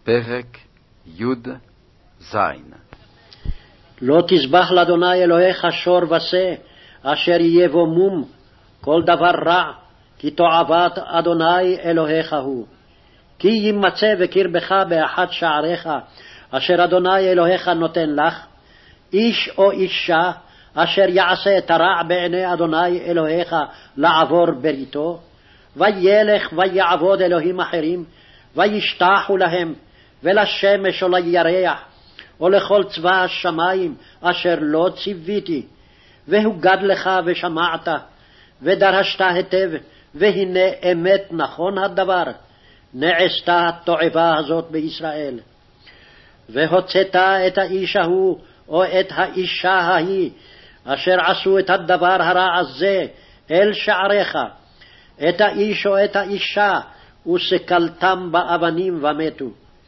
פרק י"ז. לא תזבח לאדוני אלוהיך שור ושה, אשר יהיה בו מום, כל דבר רע, כי תועבת אדוני אלוהיך הוא. כי יימצא בקרבך באחד שעריך, אשר אדוני אלוהיך נותן לך, איש או אישה, אשר יעשה את הרע בעיני אדוני אלוהיך לעבור בריתו, וילך ויעבוד אלוהים אחרים, וישתחו להם, ולשמש או לירח, או לכל צבא השמיים, אשר לא ציוויתי, והוגד לך ושמעת, ודרשת היטב, והנה אמת נכון הדבר, נעשתה התועבה הזאת בישראל. והוצאת את האיש ההוא, או את האישה ההיא, אשר עשו את הדבר הרע הזה, אל שעריך, את האיש או את האישה, וסקלתם באבנים ומתו.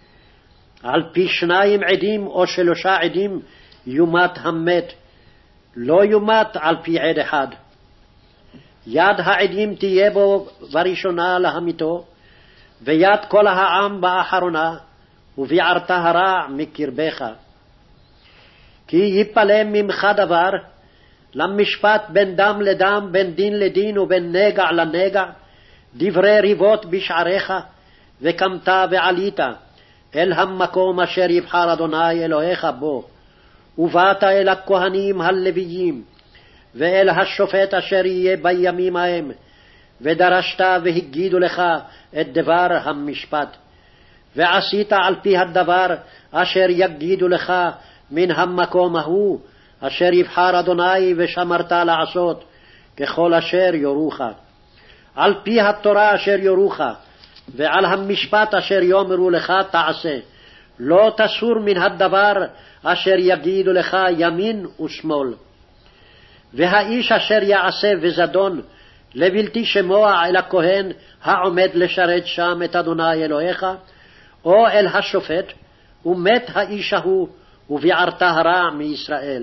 על פי 2 עדים או 3 עדים יומת המת, לא יומת על פי עד אחד. יד העדים תהיה בו בראשונה להמיתו, ויד כל העם באחרונה, וביערת הרע מקרבך. כי יפלא ממך דבר, למשפט בין דם לדם, בין דין לדין ובין נגע לנגע, דברי ריבות בשעריך, וקמת ועלית אל המקום אשר יבחר אדוני אלוהיך בו, ובאת אל הכהנים הלוויים, ואל השופט אשר יהיה בימים ההם, ודרשת והגידו לך את דבר המשפט, ועשית על פי הדבר אשר יגידו לך מן המקום ההוא, אשר יבחר אדוני, ושמרת לעשות ככל אשר יורוך. על פי התורה אשר יורוך, ועל המשפט אשר יאמרו לך תעשה, לא תסור מן הדבר אשר יגידו לך ימין ושמאל. והאיש אשר יעשה וזדון, לבלתי שמוע אל הכהן העומד לשרת שם את אדוני אלוהיך, או אל השופט, ומת האיש ההוא, וביערת הרע מישראל.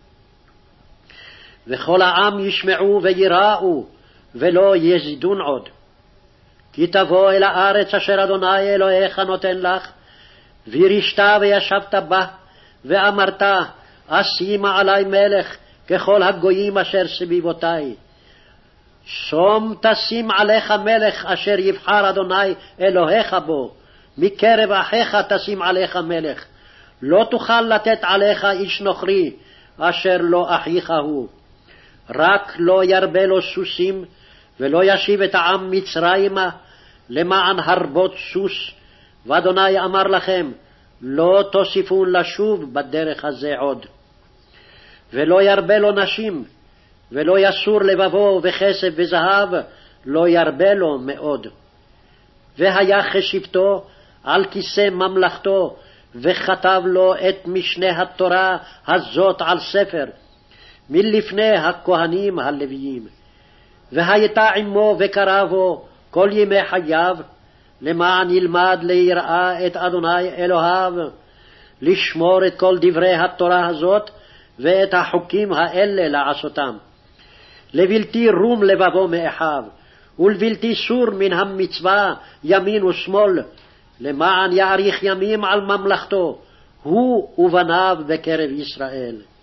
וכל העם ישמעו ויראו, ולא יזידון עוד. כי תבוא אל הארץ אשר אדוני אלוהיך נותן לך, וירשת וישבת בה, ואמרת, אשימה עלי מלך ככל הגויים אשר סביבותי. שום תשים עליך מלך אשר יבחר אדוני אלוהיך בו, מקרב אחיך תשים עליך מלך. לא תוכל לתת עליך איש נוכרי אשר לא אחיך הוא. רק לא ירבה לו סוסים, ולא ישיב את העם מצרימה, למען הרבות סוס. ואדוני אמר לכם, לא תוסיפו לשוב בדרך הזה עוד. ולא ירבה לו נשים, ולא יסור לבבו, וכסף וזהב לא ירבה לו מאוד. והיה חשבתו על כיסא ממלכתו, וכתב לו את משנה התורה הזאת על ספר, מלפני הכהנים הלוויים. והייתה עמו וקרא בו כל ימי חייו, למען ילמד ליראה את אדוני אלוהיו, לשמור את כל דברי התורה הזאת, ואת החוקים האלה לעשותם. לבלתי רום לבבו מאחיו, ולבלתי סור מן המצווה ימין ושמאל, למען יאריך ימים על ממלכתו, הוא ובניו בקרב ישראל.